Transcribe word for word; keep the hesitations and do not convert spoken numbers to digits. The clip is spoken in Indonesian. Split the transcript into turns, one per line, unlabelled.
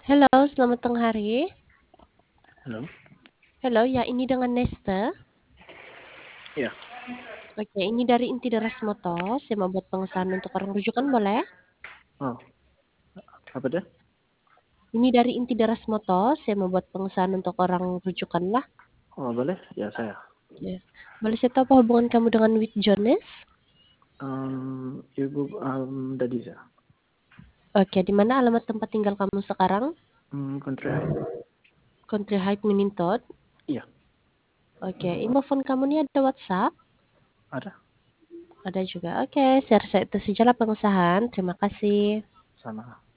Halo, selamat tengah hari.
Halo?
Halo, ya ini dengan Nesta.
Iya.
Oke, ini dari Inti Deras Moto. Saya mau buat pengesahan untuk orang rujukan, boleh?
Oh, apa deh?
Ini dari Inti Deras Moto. Saya mau buat pengesahan untuk orang rujukan lah.
Oh, boleh? Ya, saya.
Ya. Boleh saya tahu apa hubungan kamu dengan Wit Jones?
Um, Ibu um, Dadiza.
Oke, di mana alamat tempat tinggal kamu sekarang?
Hmm, Country High.
Country Heights, Minnesota.
Iya,
Oke, info phone kamu ini ada WhatsApp?
ada.
Ada juga. Oke, saya rasa itu sajalah pengesahan. Terima kasih.
Sama.